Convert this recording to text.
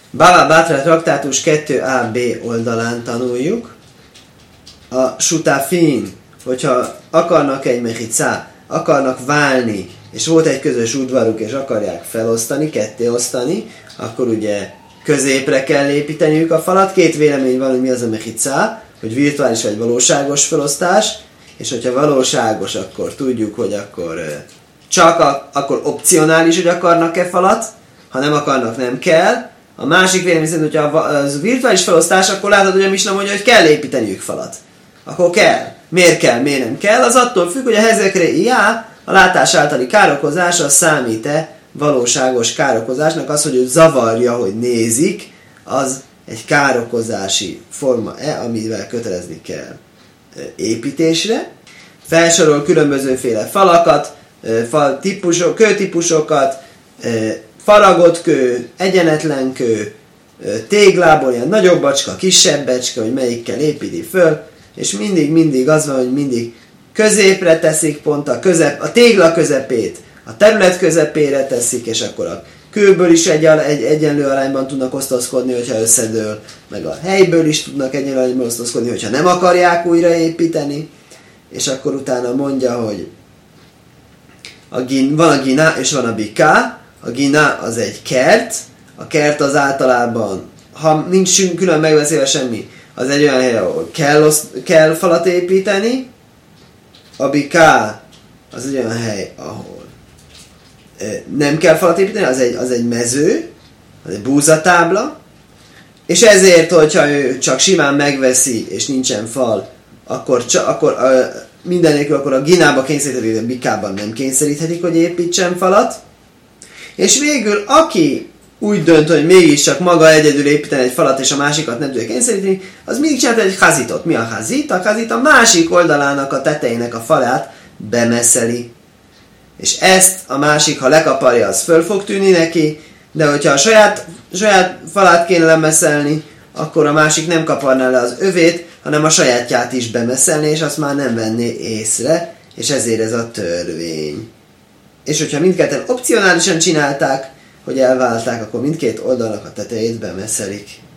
Bava Batra traktátus 2AB oldalán tanuljuk. A sutafin, hogyha akarnak egy mechicá, akarnak válni, és volt egy közös udvaruk, és akarják felosztani, kettéosztani, akkor ugye középre kell építeniük a falat. Két vélemény van, hogy mi az a mechicá, hogy virtuális vagy valóságos felosztás, és hogyha valóságos, akkor tudjuk, hogy akkor akkor opcionális, hogy akarnak-e falat, ha nem akarnak, nem kell. A másik vélemény szerint, hogyha az virtuális felosztás, akkor látod, hogy a Misna mondja, hogy kell építeniük falat. Akkor kell. Miért kell, miért nem kell? Az attól függ, hogy a hezekre a látás általi károkozás, számít-e valóságos károkozásnak. Az, hogy ő zavarja, hogy nézik, az egy károkozási forma-e, amivel kötelezni kell építésre. Felsorol különbözőféle falakat, kőtípusokat, faragott kő, egyenetlen kő, téglából ilyen nagyobb bacska, kisebb bacska, hogy melyikkel építi föl, és mindig az van, hogy mindig középre teszik pont a tégla közepét, a terület közepére teszik, és akkor a kőből is egyenlő arányban tudnak osztozkodni, hogyha összedől, meg a helyből is tudnak egyenlő arányban osztozkodni, hogyha nem akarják újraépíteni, és akkor utána mondja, hogy van a gina és van a biká. A gina az egy kert, a kert az általában, ha nincs külön megbeszélve semmi, az egy olyan hely, ahol kell falat építeni. A biká az egy olyan hely, ahol nem kell falat építeni, az egy mező, az egy búzatábla, és ezért, hogyha ő csak simán megveszi, és nincsen fal, akkor mindenélkül akkor a ginába kényszeríthetik, a bikában nem kényszeríthetik, hogy építsen falat. És végül, aki úgy dönt, hogy mégiscsak maga egyedül építeni egy falat, és a másikat nem tudja kényszeríteni, az mindig csinált egy hazitot. Mi a hazit? A hazit a másik oldalának a tetejének a falát bemeszeli. És ezt a másik, ha lekaparja, az föl fog tűnni neki, de hogyha a saját falát kéne lemeszelni, akkor a másik nem kaparná le az övét, hanem a sajátját is bemeszelni, és azt már nem venné észre, és ezért ez a törvény. És hogyha mindketten opcionálisan csinálták, hogy elválták, akkor mindkét oldalnak a tetejét bemeszelik.